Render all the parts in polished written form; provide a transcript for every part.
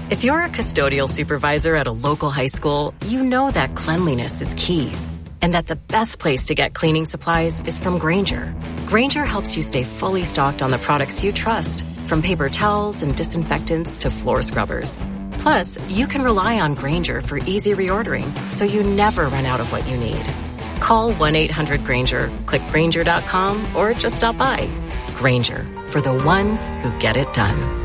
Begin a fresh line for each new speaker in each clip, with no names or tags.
If you're a custodial supervisor at a local high school, you know that cleanliness is key and that the best place to get cleaning supplies is from Grainger. Grainger helps you stay fully stocked on the products you trust, from paper towels and disinfectants to floor scrubbers. Plus, you can rely on Grainger for easy reordering, so you never run out of what you need. Call 1-800-GRAINGER, click Grainger.com, or just stop by. Grainger, for the ones who get it done.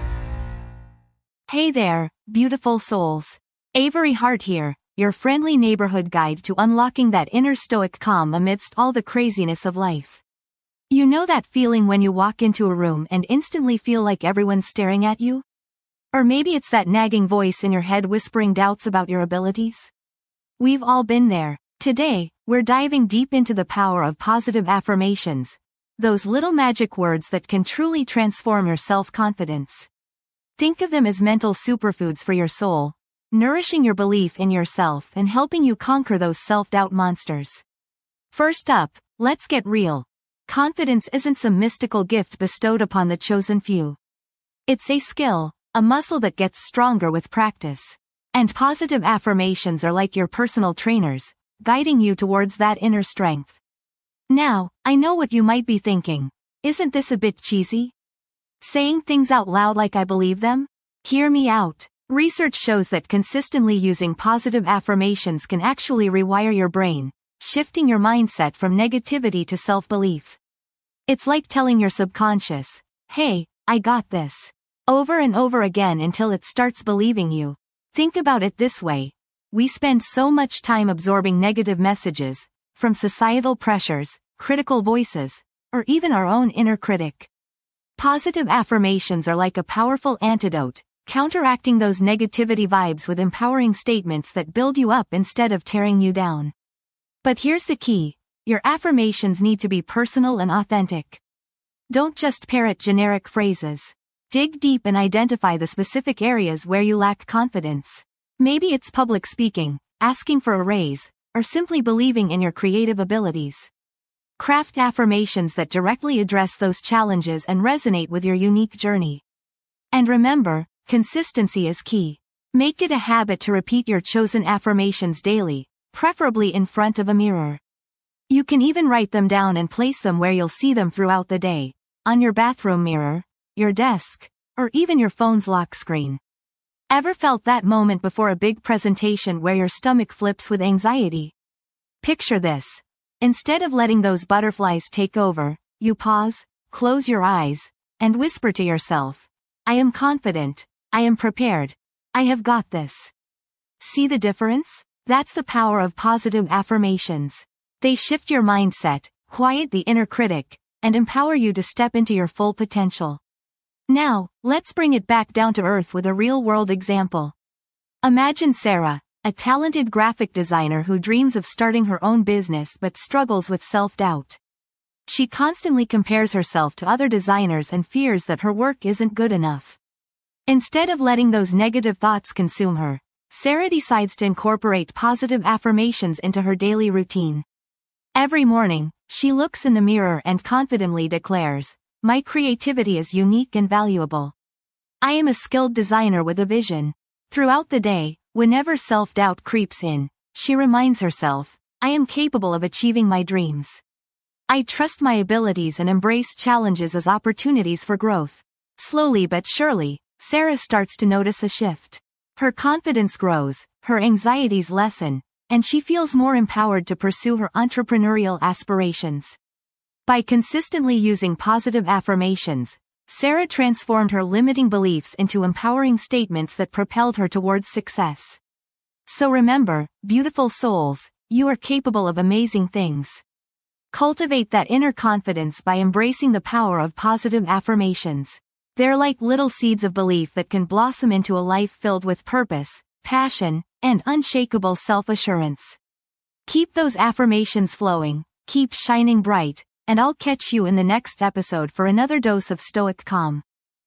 Hey there, beautiful souls. Avery Hart here, your friendly neighborhood guide to unlocking that inner stoic calm amidst all the craziness of life. You know that feeling when you walk into a room and instantly feel like everyone's staring at you? Or maybe it's that nagging voice in your head whispering doubts about your abilities? We've all been there. Today, we're diving deep into the power of positive affirmations, those little magic words that can truly transform your self-confidence. Think of them as mental superfoods for your soul, nourishing your belief in yourself and helping you conquer those self-doubt monsters. First up, let's get real. Confidence isn't some mystical gift bestowed upon the chosen few. It's a skill, a muscle that gets stronger with practice. And positive affirmations are like your personal trainers, guiding you towards that inner strength. Now, I know what you might be thinking. Isn't this a bit cheesy? Saying things out loud like I believe them? Hear me out. Research shows that consistently using positive affirmations can actually rewire your brain, shifting your mindset from negativity to self-belief. It's like telling your subconscious, "Hey, I got this," over and over again until it starts believing you. Think about it this way. We spend so much time absorbing negative messages, from societal pressures, critical voices, or even our own inner critic. Positive affirmations are like a powerful antidote, counteracting those negativity vibes with empowering statements that build you up instead of tearing you down. But here's the key. Your affirmations need to be personal and authentic. Don't just parrot generic phrases. Dig deep and identify the specific areas where you lack confidence. Maybe it's public speaking, asking for a raise, or simply believing in your creative abilities. Craft affirmations that directly address those challenges and resonate with your unique journey. And remember, consistency is key. Make it a habit to repeat your chosen affirmations daily, preferably in front of a mirror. You can even write them down and place them where you'll see them throughout the day, on your bathroom mirror, your desk, or even your phone's lock screen. Ever felt that moment before a big presentation where your stomach flips with anxiety? Picture this. Instead of letting those butterflies take over, you pause, close your eyes, and whisper to yourself, "I am confident, I am prepared, I have got this." See the difference? That's the power of positive affirmations. They shift your mindset, quiet the inner critic, and empower you to step into your full potential. Now, let's bring it back down to earth with a real-world example. Imagine Sarah, a talented graphic designer who dreams of starting her own business but struggles with self-doubt. She constantly compares herself to other designers and fears that her work isn't good enough. Instead of letting those negative thoughts consume her, Sarah decides to incorporate positive affirmations into her daily routine. Every morning, she looks in the mirror and confidently declares, "My creativity is unique and valuable. I am a skilled designer with a vision." Throughout the day, whenever self-doubt creeps in, she reminds herself, "I am capable of achieving my dreams. I trust my abilities and embrace challenges as opportunities for growth." Slowly but surely, Sarah starts to notice a shift. Her confidence grows, her anxieties lessen, and she feels more empowered to pursue her entrepreneurial aspirations. By consistently using positive affirmations, Sarah transformed her limiting beliefs into empowering statements that propelled her towards success. So remember, beautiful souls, you are capable of amazing things. Cultivate that inner confidence by embracing the power of positive affirmations. They're like little seeds of belief that can blossom into a life filled with purpose, passion, and unshakable self-assurance. Keep those affirmations flowing, keep shining bright, and I'll catch you in the next episode for another dose of stoic calm.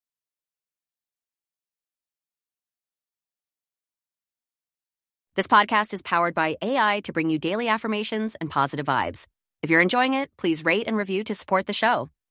This podcast is powered by AI to bring you daily affirmations and positive vibes. If you're enjoying it, please rate and review to support the show.